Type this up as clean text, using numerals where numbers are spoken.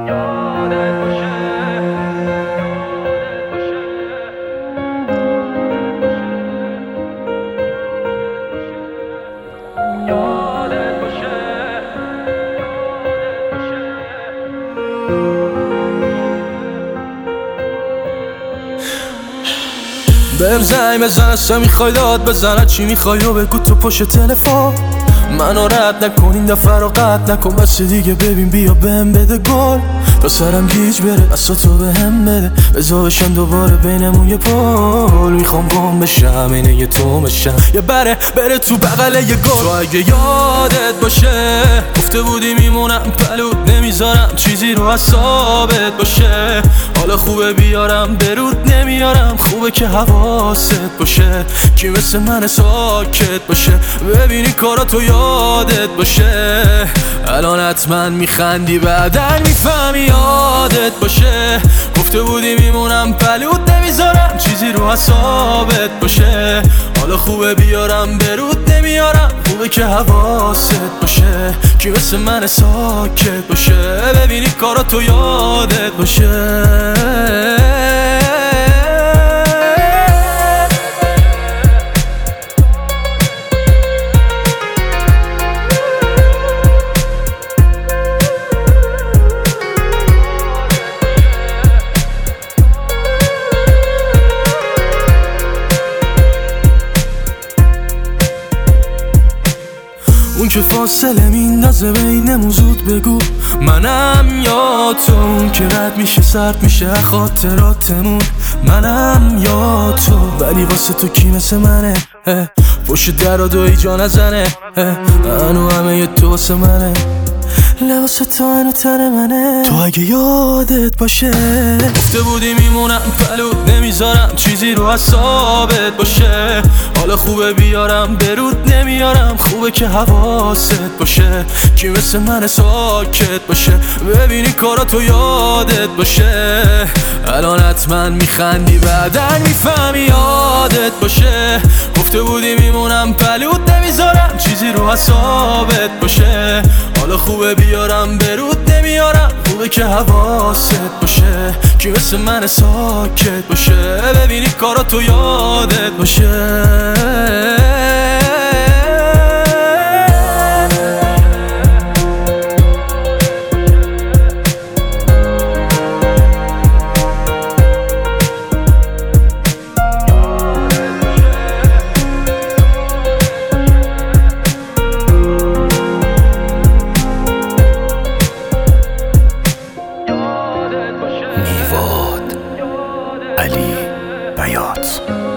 بهم زنگ بزن اصلا میخوای داد بزن چی میخوای و بگو تو پشت تلفن منو رد نکن این دفعه رو قطع نکن بس دیگه ببین بیا بهم بده گل تا سرم گیج بره اصلا تو بهم بده بزا بشم دوباره بینمون یه پول میخوام گم بشم اینه یه تو بشم یه بره تو بغل یه گل تو اگه یادت باشه گفته بودی میمونم پلوت نمیذارم چیزی رو حسابت باشه حالا خوبه بیارم درود نمیارم خوبه که حواست باشه کی مثل من ساکت باشه ببینی کاراتو یادت باشه الان حتما میخندی بعدن میفهمی یادت باشه گفته بودی میمونم پلوت نمیذارم چیزی رو حسابت باشه حالا خوبه بیارم درود نمیارم خوبه که حواست باشه کی مثل من ساکت باشه ببینی کاراتو یادت باشه اون که فاصله میندازه بینمون زود بگو منم یا تو اون که رد میشه سرد میشه خاطراتمون منم یا تو ولی واسه تو کی مثل منه پشت در و دوی جا نزنه هنو همه یه تو واسه منه لباس تو هنو تن منه تو اگه یادت باشه گفته بودی میمونم پلوت نمیذارم چیزی رو حسابت باشه حالا خوبه بیارم درود نمیارم خوبه که حواست باشه کی مثل من ساکت باشه ببینی کاراتو یادت باشه الان حتما میخندی بعدن میفهمی یادت باشه گفته بودی میمونم پلوت نمیذارم چیزی رو حسابت باشه حالا خوبه بیارم درود نمیارم خوبه که حواست باشه کی مثل من ساکت باشه ببینی کاراتو یادت باشه علی بیات